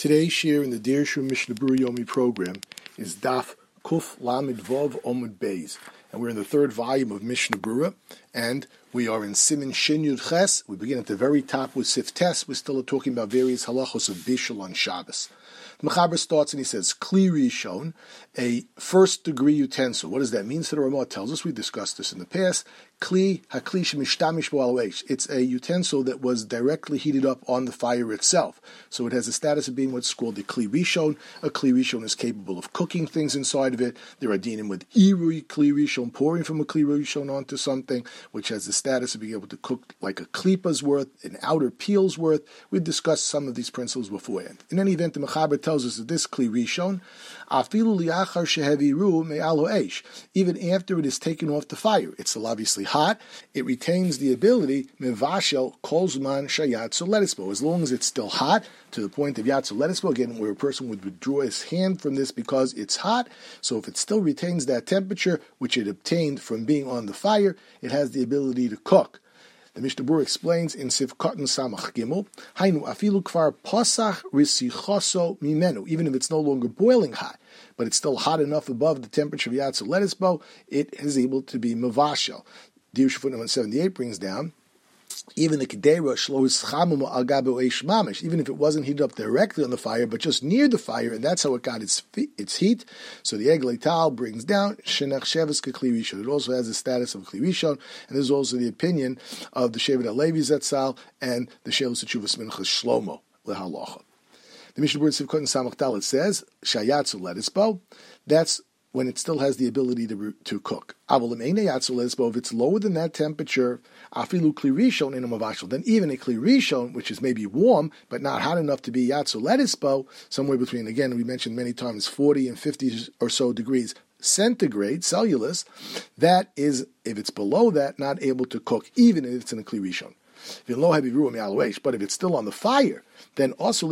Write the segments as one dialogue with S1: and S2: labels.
S1: Today's share in the Deir Shu Mishnah Berurah Yomi program is Daf Kuf Lamed Vav Omud Beis, and we're in the third volume of Mishnah Berurah, and we are in Siman Shin Yud Ches. We begin at the very top with Sif Tes. We're still talking about various halachos of Bishul on Shabbos. The Mechaber starts and he says, Kli Rishon, a first-degree utensil. What does that mean? So the Ramah tells us, we discussed this in the past, Kli HaKli Shemishtamish Bo Al Eish. It's a utensil that was directly heated up on the fire itself. So it has the status of being what's called a Kli Rishon. A Kli Rishon is capable of cooking things inside of it. There are dinim with Irui Kli Rishon, pouring from a Kli Rishon onto something, which has the status of being able to cook like a klipa's worth, an outer peel's worth. We've discussed some of these principles beforehand. In any event, the Mechaber tells us that this Kli Rishon, Afilu liachar sheheviru me'alo eish, even after it is taken off the fire, it's still obviously hot, it retains the ability, mevashel kolzman shayatzu letisbo, as long as it's still hot, to the point of yatzu letisbo, again, where a person would withdraw his hand from this because it's hot, so if it still retains that temperature, which it obtained from being on the fire, it has the ability to cook. The Mishnah Berurah explains in Sif Katan Samach Gimel, Hainu afilu kvar pasach risichoso mimenu, even if it's no longer boiling hot, but it's still hot enough above the temperature of Yatzel Letisbo, it is able to be mavashel. Deir Shu footnote 178 brings down, even the kedera shlo ischamu al gabu eish mamish, even if it wasn't heated up directly on the fire, but just near the fire, and that's how it got its heat. So the Egel Tal brings down shenach sheves kekli rishon. It also has the status of kli rishon, and this is also the opinion of the Shevet HaLevi Zatzal and the Shelos Teshuvas Minchas Shlomo lehalacha. The Mishnah Berurah Sivkot and Samach Dalet says shayatzu letisbo. That's when it still has the ability to cook. If it's lower than that temperature, afilu kli rishon in a mavashel, then even a kli rishon, which is maybe warm, but not hot enough to be yatzu letisbo, somewhere between, again, we mentioned many times, 40 and 50 or so degrees centigrade, cellulose, that is, if it's below that, not able to cook, even if it's in a kli rishon. But if it's still on the fire, then also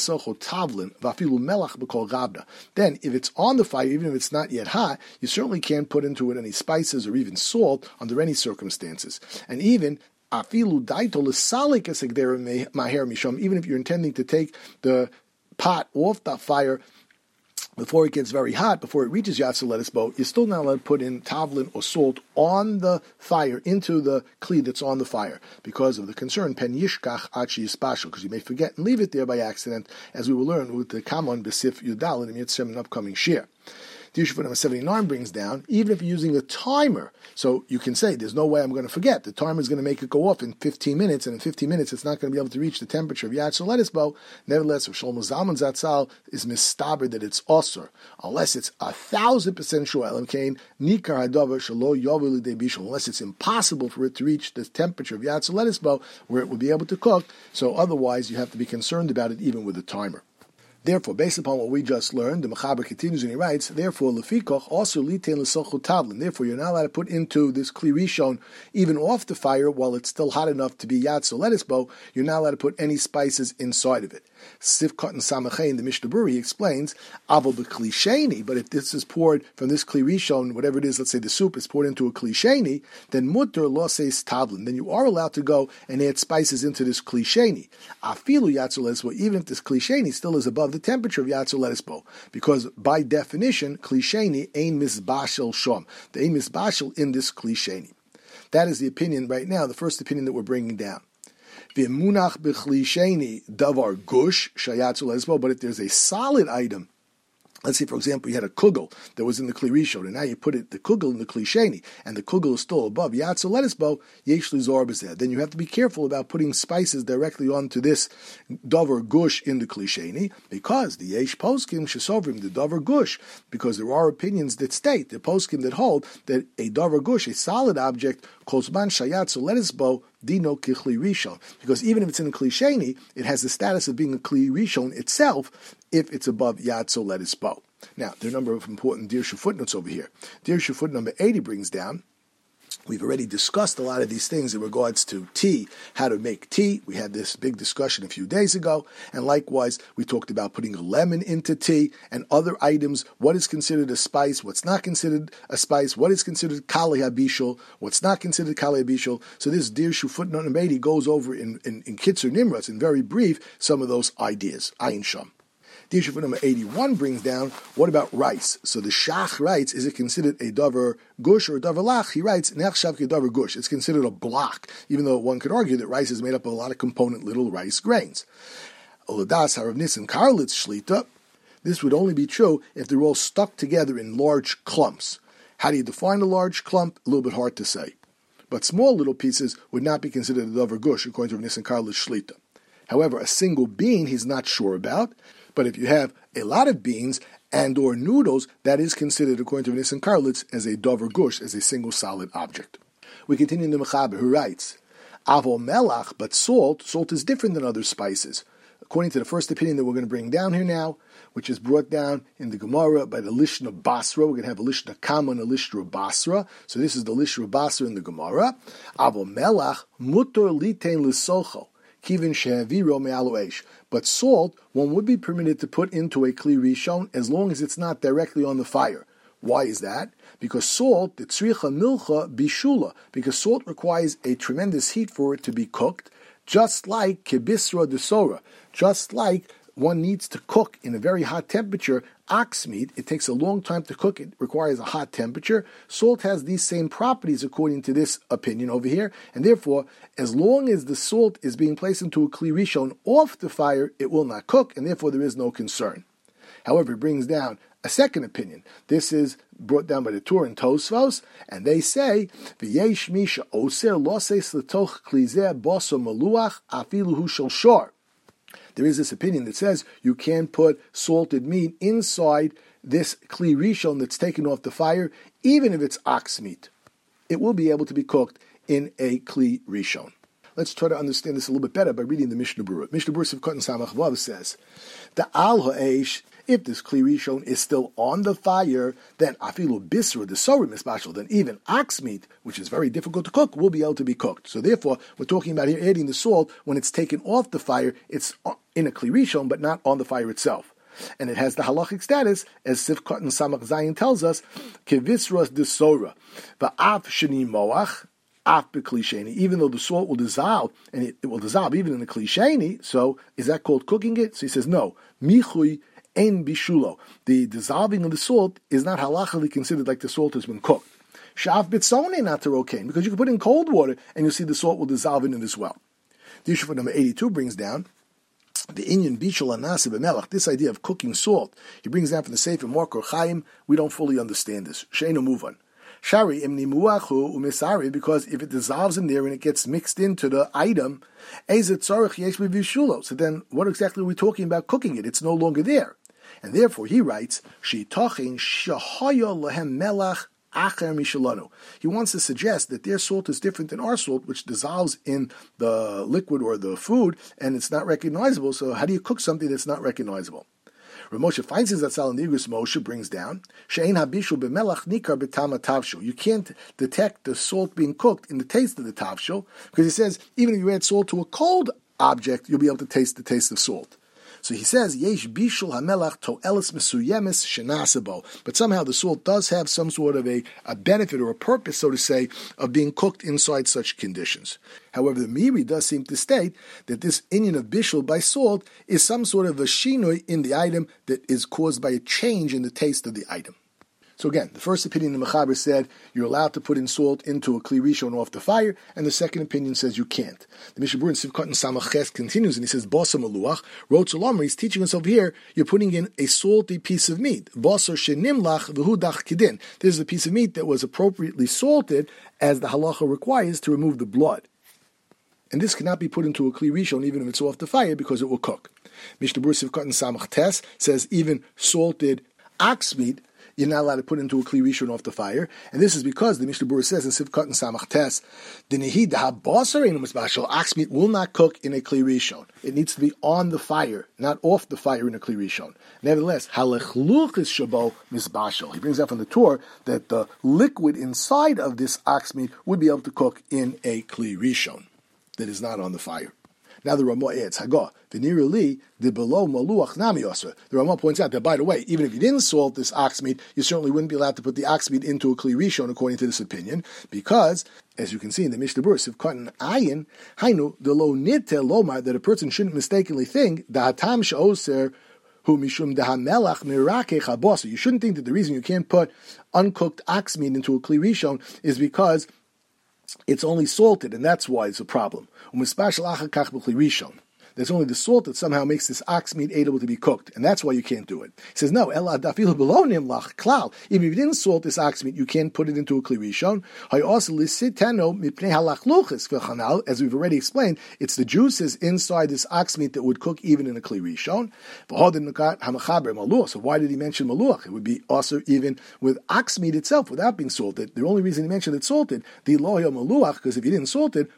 S1: tavlin melach b'kol gabda. Then, if it's on the fire, even if it's not yet hot, you certainly can't put into it any spices or even salt under any circumstances. And even afilu daito l'salik maher mishom, even if you're intending to take the pot off the fire before it gets very hot, before it reaches Yatzel Letisbo, you're still not allowed to put in tavlin or salt on the fire, into the kli that's on the fire, because of the concern, pen yishkach achi yispashel, because you may forget and leave it there by accident, as we will learn with the Kamon B'Sif Yudal in the Yitzem in upcoming shir. The issue for number 79 brings down, even if you're using a timer, so you can say, there's no way I'm going to forget. The timer is going to make it go off in 15 minutes, and in 15 minutes it's not going to be able to reach the temperature of Yatzel Letisbo. Nevertheless, if Shlomo Zalman Zatzal is mistaber that it's osur, unless it's 1,000% sure, nikar hadavar shelo yovil lidei bishul, unless it's impossible for it to reach the temperature of Yatzel Letisbo, where it will be able to cook, so otherwise you have to be concerned about it even with a timer. Therefore, based upon what we just learned, the Mechaber continues and he writes, therefore, lefikoch also litein l'sochu tavlin. Therefore, you're not allowed to put into this kli rishon, even off the fire, while it's still hot enough to be yatzel letisbo, you're not allowed to put any spices inside of it. Sivkot and Samachay in the Mishnah Berurah, he explains, avol b'kli sheni, but if this is poured from this kli rishon, whatever it is, let's say the soup is poured into a kli sheni, then mutter lo seis tavlin. Then you are allowed to go and add spices into this kli sheni. Afilu yatzel letisbo, even if this kli sheni still is above the temperature of Yatzel Letisbo, because by definition, Kli Sheni ein misbashel shom. They ain't misbashel in this Kli Sheni. That is the opinion right now, the first opinion that we're bringing down. V'munach b'Kli Sheni davar gush shayatzel letisbo, but if there's a solid item, let's say, for example, you had a kugel that was in the kli rishon, and now you put the kugel in the kli sheni, and the kugel is still above Yatzel Letisbo, yesh lizor b'zeh. Then you have to be careful about putting spices directly onto this davar gush in the kli sheni, because the yesh poskim shesovrim the davar gush, because there are opinions that state, the poskim that hold that a davar gush, a solid object, kolzman shayatzel letisbo, dino kichli rishon, because even if it's in a kli sheni, it has the status of being a kli rishon itself if it's above Yatzel Letisbo. Now, there are a number of important Deir Shu footnotes over here. Deir Shu footnote number 80 brings down, we've already discussed a lot of these things in regards to tea, how to make tea. We had this big discussion a few days ago, and likewise, we talked about putting a lemon into tea and other items, what is considered a spice, what's not considered a spice, what is considered kali habishul, what's not considered kali habishul. So this Deir Shu footnote number 80 goes over in Kitzur Nimratz, in very brief, some of those ideas. Ayin Sham. The issue for number 81 brings down, what about rice? So the Shach writes, is it considered a davar gush or a davar lach? He writes, nechshav ke davar gush. It's considered a block, even though one could argue that rice is made up of a lot of component little rice grains. Oladas harav Nissen Karlitz shlita. This would only be true if they're all stuck together in large clumps. How do you define a large clump? A little bit hard to say. But small little pieces would not be considered a davar gush according to Rav Nissen Karlitz shlita. However, a single bean he's not sure about. But if you have a lot of beans and or noodles, that is considered, according to Nissen Karlitz, as a davar gush, as a single solid object. We continue in the Mechaber, who writes, Avol melach, but salt is different than other spices. According to the first opinion that we're going to bring down here now, which is brought down in the Gemara by the Lishna Basra. We're going to have a Lishna Kama and a Lishna Basra. So this is the Lishna Basra in the Gemara. Avol melach mutor litein l'socho. But salt, one would be permitted to put into a kli rishon as long as it's not directly on the fire. Why is that? Because salt, the tzricha milcha bishula, because salt requires a tremendous heat for it to be cooked, just like kibisra desora, just like one needs to cook in a very hot temperature. Ox meat, it takes a long time to cook. It requires a hot temperature. Salt has these same properties according to this opinion over here. And therefore, as long as the salt is being placed into a kli rishon off the fire, it will not cook, and therefore there is no concern. However, it brings down a second opinion. This is brought down by the Tur and Tosfos, and they say, V'yesh misha oser loses l'toch klizeh boso maluach afilu hu shel shor. There is this opinion that says you can put salted meat inside this kli rishon that's taken off the fire, even if it's ox meat. It will be able to be cooked in a kli rishon. Let's try to understand this a little bit better by reading the Mishnah Berurah. Mishnah Berurah Sivkot and Samach Vav says, the al ha'esh, if this kli rishon is still on the fire, then afilu bisra the sorim misbashal, then even ox meat, which is very difficult to cook, will be able to be cooked. So therefore, we're talking about here adding the salt when it's taken off the fire. It's in a kli rishon, but not on the fire itself. And it has the halachic status, as Sivkot and Samach Zayin tells us, kevisras desora, va'af sheni moach, af beklisheni, even though the salt will dissolve, and it will dissolve even in the klisheni, so is that called cooking it? So he says, no. Michui ein bishulo. The dissolving of the salt is not halachically considered like the salt has been cooked. Shaf bitzone not terokain, because you can put in cold water and you'll see the salt will dissolve in it as well. The issue for number 82 brings down the inyan bishul anase b'melach, this idea of cooking salt. He brings down from the Sefer Morkor Chaim. We don't fully understand this. Sheinu move on. Shari imni muachu umisari, because if it dissolves in there and it gets mixed into the item, ezet tzarich yesh b'vishulo. So then, what exactly are we talking about cooking it? It's no longer there, and therefore he writes shitachin shahaya lehem melach acher mishalanu. He wants to suggest that their salt is different than our salt, which dissolves in the liquid or the food, and it's not recognizable. So how do you cook something that's not recognizable? Rav Moshe Feinstein's Zatzal and Igros Moshe brings down she'ein habishul b'melach nikar b'tama tavshul. You can't detect the salt being cooked in the taste of the tavshul, because he says even if you add salt to a cold object, you'll be able to taste the taste of salt. So he says yesh bishul hamelach to'elis mesuyemis shenasabo, but somehow the salt does have some sort of a benefit or a purpose, so to say, of being cooked inside such conditions. However, the Meiri does seem to state that this inyan of bishul by salt is some sort of a shinui in the item that is caused by a change in the taste of the item. So again, the first opinion in the Mechaber said you're allowed to put in salt into a kli rishon off the fire, and the second opinion says you can't. The Mishnah Berurah in Sivkot and Samach Ches continues, and he says, Bosa maluach, Rotz Olamar, he's teaching us over here, you're putting in a salty piece of meat. Bosa shenimlach v'hudach kidin. This is a piece of meat that was appropriately salted, as the halacha requires, to remove the blood. And this cannot be put into a kli rishon even if it's off the fire, because it will cook. Mishnah Berurah Sivkot and Samach Tes says even salted ox meat you're not allowed to put into a kli rishon off the fire, and this is because the Mishnah Berurah says in Sivkot and Samach Tes, the nehid habasar einu misbashal, ox meat will not cook in a kli rishon. It needs to be on the fire, not off the fire in a kli rishon. Nevertheless, halechluch is shabo misbashal. He brings out from the Torah that the liquid inside of this ox meat would be able to cook in a kli rishon that is not on the fire. Now the Ramah adds, Hagah, the Nirali, the below maluach nami osra. The Ramah points out that, by the way, even if you didn't salt this ox meat, you certainly wouldn't be allowed to put the ox meat into a kli rishon, according to this opinion, because, as you can see in the Mishnah Berurah, Sivkot and Ayin, hainu, the lo nite lomar, that a person shouldn't mistakenly think, the hatam she'oser Hu mishum dehamelach mirakech habasa. You shouldn't think that the reason you can't put uncooked ox meat into a kli rishon is because it's only salted, and that's why it's a problem. There's only the salt that somehow makes this ox meat able to be cooked, and that's why you can't do it. He says, no, even if you didn't salt this ox meat, you can't put it into a kli rishon. As we've already explained, it's the juices inside this ox meat that would cook even in a kli rishon. So why did he mention maluach? It would be also even with ox meat itself, without being salted. The only reason he mentioned it's salted, the loyo maluach, because if you didn't salt it,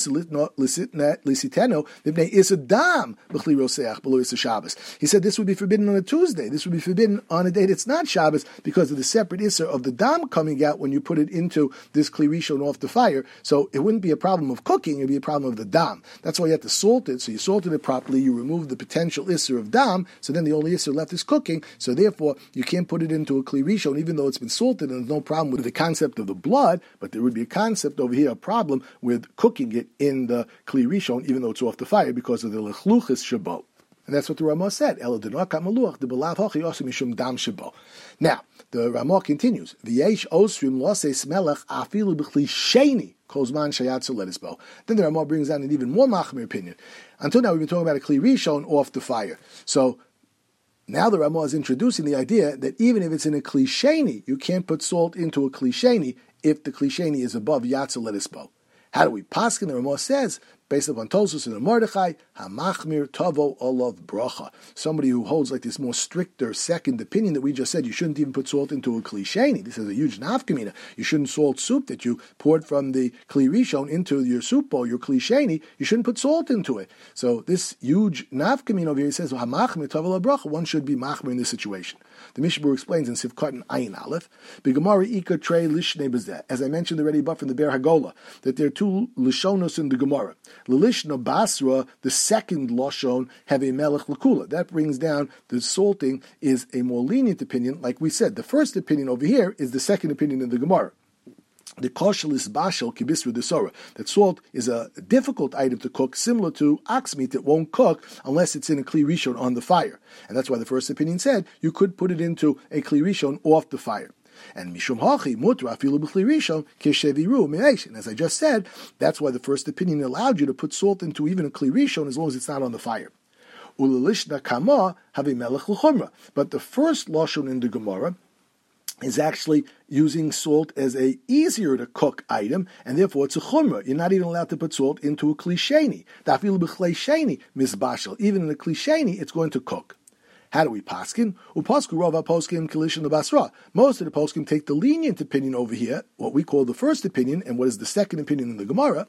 S1: he said this would be forbidden on a Tuesday. This would be forbidden on a day that's not Shabbos because of the separate Isser of the dam coming out when you put it into this kli rishon off the fire. So it wouldn't be a problem of cooking, it would be a problem of the dam. That's why you have to salt it. So you salted it properly, you remove the potential Isser of dam, so then the only Isser left is cooking. So therefore, you can't put it into a kli rishon even though it's been salted, and there's no problem with the concept of the blood, but there would be a concept over here, a problem with cooking it in the kli rishon even though it's off the fire because of the lechluchis shabo. And that's what the Ramah said. Now, the Ramah continues. Then the Ramah brings down an even more machmir opinion. Until now, we've been talking about a kli rishon off the fire. So now the Ramah is introducing the idea that even if it's in a kli sheni, you can't put salt into a kli sheni if the kli sheni is above yatzel letisbo. How do we paskin? The Ramah says, based upon Tosfos and Mordechai, hamachmir tavo olav bracha. Somebody who holds like this more stricter second opinion that we just said, you shouldn't even put salt into a kli sheni. This is a huge nafkamina. You shouldn't salt soup that you poured from the kli rishon into your soup bowl, your kli sheni. You shouldn't put salt into it. So this huge nafkamina over here says, hamachmir tavo olav bracha. One should be machmir in this situation. The Mishnah explains in Sivkot and Ayin Aleph, B'Gemara Ika Trei Lishnei B'Zeh. As I mentioned already, but from the Ber Hagola, that there are two Lishonos in the Gemara. Lishna Basra, the second Lashon, have a Melech L'Kula. That brings down the salting is a more lenient opinion, like we said. The first opinion over here is the second opinion in the Gemara. The koshel is bashel kibisru desora. That salt is a difficult item to cook, similar to ox meat that won't cook unless it's in a kli rishon on the fire. And that's why the first opinion said you could put it into a kli rishon off the fire. And mishum hachi mutra afilu b'kli rishon kesheviru meish. And as I just said, that's why the first opinion allowed you to put salt into even a kli rishon as long as it's not on the fire. Ulilishna kama have a melech l'chumra. But the first lashon in the Gemara is actually using salt as a easier to cook item, and therefore it's a chumrah. You're not even allowed to put salt into a kli sheni. Dafil b'chlei sheni misbashel. Even in a kli sheni, it's going to cook. How do we paskin? Upasku rova poskim kalishin lebasra. Most of the poskim take the lenient opinion over here, what we call the first opinion, and what is the second opinion in the Gemara.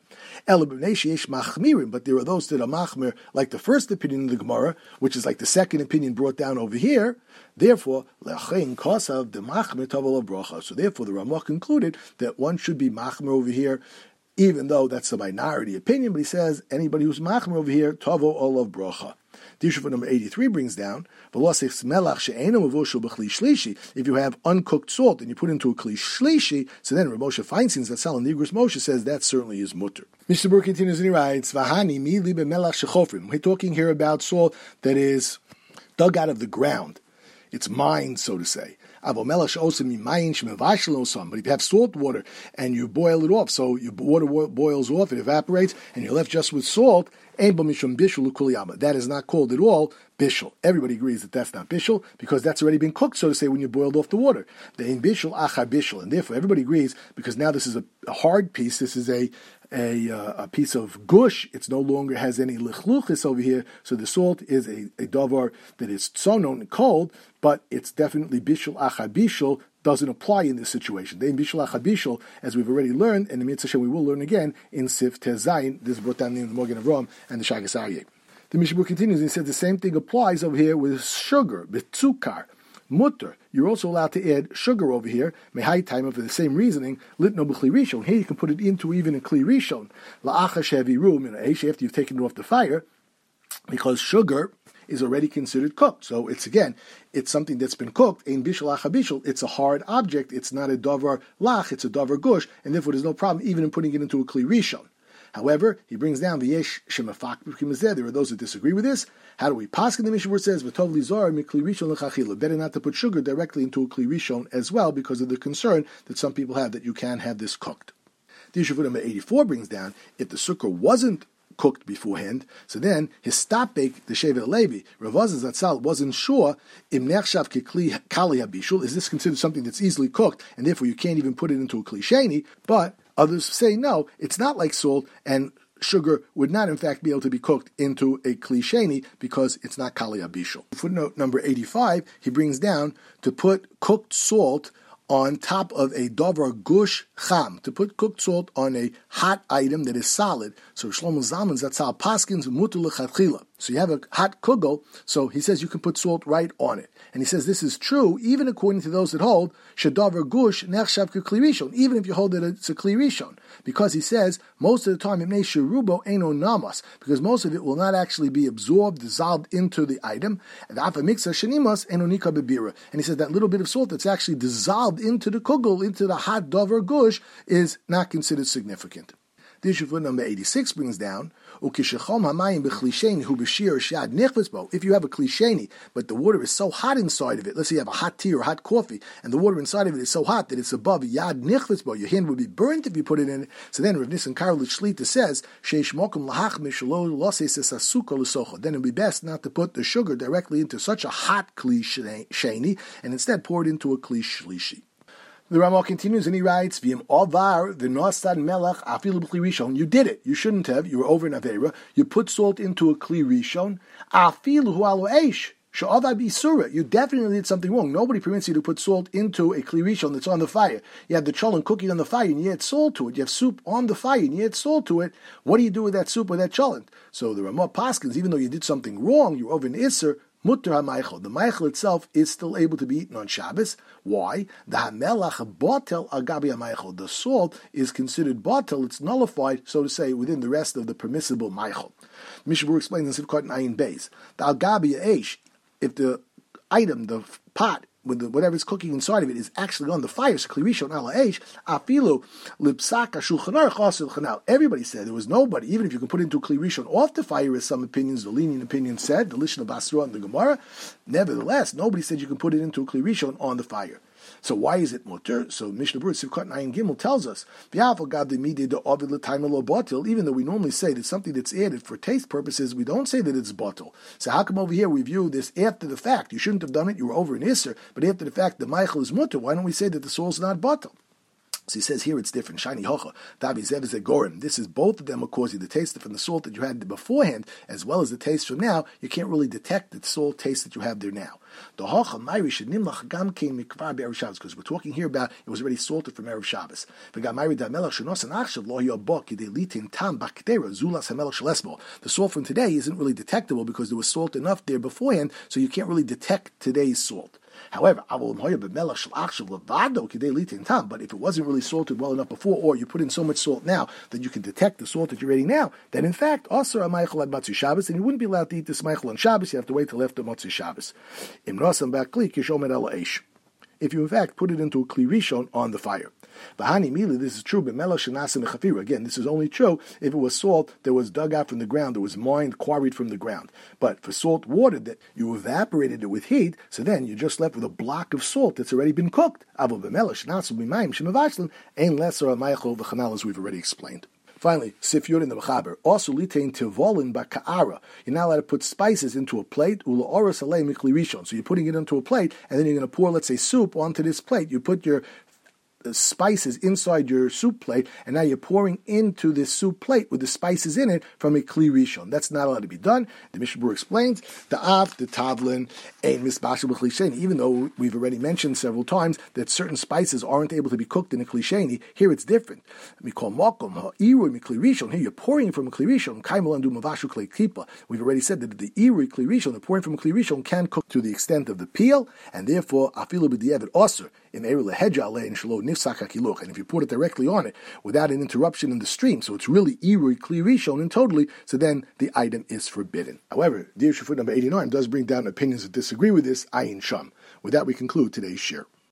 S1: Machmirim, but there are those that are machmir, like the first opinion in the Gemara, which is like the second opinion brought down over here. Therefore, lechein kosav de machmir tavol bracha. So therefore, the Ramah concluded that one should be machmir over here, even though that's a minority opinion. But he says anybody who's machmir over here, tavo olav bracha. Tishuf number 83 brings down, if you have uncooked salt and you put it into a kli shlishi, so then Rav Moshe Feinstein, that Sal and Nigros Moshe says that certainly is mutter. Mr. Burr continues and he writes, we're talking here about salt that is dug out of the ground. It's mined, so to say. But if you have salt water and you boil it off, so your water boils off, it evaporates, and you're left just with salt, that is not called at all bishul. Everybody agrees that that's not bishul because that's already been cooked, so to say, when you boiled off the water. The ein bishul achar bishul, and therefore everybody agrees because now this is a hard piece. This is a piece of gush. It no longer has any lichluchis over here, so the salt is a davar that is so known and cold, but it's definitely bishul achar bishul. Doesn't apply in this situation. The bishul achar bishul, as we've already learned, and the Mitzvah we will learn again in Sif Tezayin. This is brought down in the Morgan of Rome and the Shagas Aryeh. The Mishnah continues and he said the same thing applies over here with sugar, betzukar, mutter. You're also allowed to add sugar over here, mehai time for the same reasoning, litno b'kli rishon. Here you can put it into even a kli rishon, la'acha sheviru min after you've taken it off the fire, because sugar is already considered cooked. So it's something that's been cooked. Ein bishul acha bishul. It's a hard object. It's not a davar lach. It's a davar gush, and therefore there's no problem even in putting it into a kli rishon. However, he brings down the yesh shemafak b'kimazeh. There are those that disagree with this. How do we pass in the Mishnah where it says v'tov lizor mikli rishon l'chachila? Better not to put sugar directly into a kli rishon as well, because of the concern that some people have that you can have this cooked. The issue number 84 brings down if the sukkah wasn't cooked beforehand, so then his stopbake, the Shevet Levi, Rav Azan Zatzal wasn't sure im nechshav kekli kali habishul, is this considered something that's easily cooked, and therefore you can't even put it into a kli sheni, but others say no, it's not like salt, and sugar would not in fact be able to be cooked into a kli sheni because it's not kali habishul. Footnote number 85, he brings down to put cooked salt on top of a davar gush cham, to put cooked salt on a hot item that is solid. So Shlomo Zalman Zatzal paskins mutu lechatchila. So you have a hot kugel, so he says you can put salt right on it. And he says this is true even according to those that hold shedavar gush nechshav kli rishon, even if you hold that it's a kli rishon, because he says most of the time imnei sherubo eno namas, because most of it will not actually be absorbed, dissolved into the item. And afa mixa shenimas eno nika bebira, and he says that little bit of salt that's actually dissolved into the kugel, into the hot davar gush, is not considered significant. The issue for number 86 brings down, if you have a klisheni, but the water is so hot inside of it, let's say you have a hot tea or hot coffee, and the water inside of it is so hot that it's above yad nichvitzbo, your hand would be burnt if you put it in it. So then Rav Nissen Karlich Shlita says, then it would be best not to put the sugar directly into such a hot klisheni, and instead pour it into a klish shlishi. The Ramah continues and he writes, "V'im ovar v'nosad melach afilu b'kli rishon." You did it. You shouldn't have. You were over in Aveira. You put salt into a kli rishon. Afilu hu alo eish she'ovar b'isura. You definitely did something wrong. Nobody permits you to put salt into a kli rishon that's on the fire. You have the cholent cooking on the fire and you add salt to it. You have soup on the fire and you add salt to it. What do you do with that soup or that cholent? So the Ramah paskins, even though you did something wrong, you were over in Isser. Mutter ha-meichel. The meichel itself is still able to be eaten on Shabbos. Why? The hamelach botel agabi ha-meichel. The salt is considered botel. It's nullified, so to say, within the rest of the permissible meichel. Mishnah Berurah explains in Sivkot Ayin Beis. The agabi eish, if the item, the pot, with whatever's cooking inside of it is actually on the fire, so klirishon ala eish, afilu lipsaka shulchan aruch aser l'chanal. Everybody said, there was nobody, even if you can put into klirishon off the fire, as some opinions, the lenient opinion said, the Lishna Basra and the Gemara, nevertheless, nobody said you can put it into a klirishon on the fire. So why is it mutter? So Mishnah Berurah Sivkot Ayin Gimel tells us, even though we normally say that something that's added for taste purposes, we don't say that it's bottle. So how come over here we view this after the fact? You shouldn't have done it, you were over in Isser, but after the fact the Meichel is mutter, why don't we say that the soul's not bottle? So he says here it's different. Shiny hocha, davi zev zegorim. This is both of them are causing the taste from the salt that you had beforehand, as well as the taste from now. You can't really detect the salt taste that you have there now. The hocha mayri shenimlach gam kein mikvar be'erev Shabbos, because we're talking here about it was already salted from erev Shabbos. V'gam mayri da melach shenos anachshav lo yobok kidei litin tam bakdera zulas hamelach shalesmo. The salt from today isn't really detectable because there was salt enough there beforehand, so you can't really detect today's salt. However, but if it wasn't really salted well enough before, or you put in so much salt now that you can detect the salt that you're eating now, then in fact, also a meichel ad Matzah Shabbos, and you wouldn't be allowed to eat this meichel on Shabbos. You have to wait till after Matzah Shabbos. If you in fact put it into a kli rishon on the fire. This is true, but again, this is only true if it was salt that was dug out from the ground, that was mined, quarried from the ground. But for salt water that you evaporated it with heat, so then you're just left with a block of salt that's already been cooked. As we've already explained. Finally, Sif Yud in the Mechaber. Also, litain tivolin baka'ara. You're not allowed to put spices into a plate. Ula oros alei mikli rishon. So you're putting it into a plate, and then you're going to pour, let's say, soup onto this plate. You put your spices inside your soup plate, and now you're pouring into this soup plate with the spices in it from a kli rishon. That's not allowed to be done. The Mishnah Berurah explains the av, the tavlin, ain't misbashel b'kli sheni. Even though we've already mentioned several times that certain spices aren't able to be cooked in a kli sheni, here it's different. We call makom ha'irui mikli rishon. Here you're pouring from a kli rishon. Kaimel andu mavashu klei kipa. We've already said that the irui kli rishon, the pouring from a kli rishon, can cook to the extent of the peel, and therefore afilu b'di'evet osur in eru lehedja alei and shelo. And if you put it directly on it without an interruption in the stream, so it's really irui kli rishon and totally, so then the item is forbidden. However, the issue for number 89 does bring down opinions that disagree with this, ayin sham. With that, we conclude today's shir.